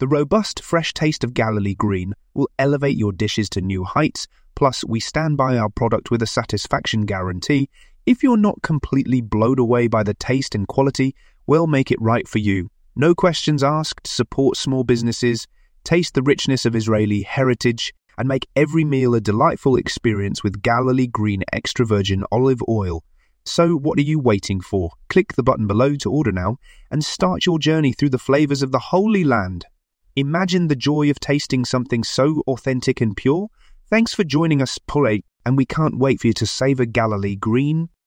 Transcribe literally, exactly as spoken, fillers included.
The robust, fresh taste of Galilee Green will elevate your dishes to new heights, plus we stand by our product with a satisfaction guarantee. If you're not completely blown away by the taste and quality, we'll make it right for you. No questions asked, support small businesses, taste the richness of Israeli heritage, and make every meal a delightful experience with Galilee Green extra virgin olive oil. So what are you waiting for? Click the button below to order now and start your journey through the flavors of the Holy Land. Imagine the joy of tasting something so authentic and pure. Thanks for joining us, Pure, and we can't wait for you to savor Galilee Green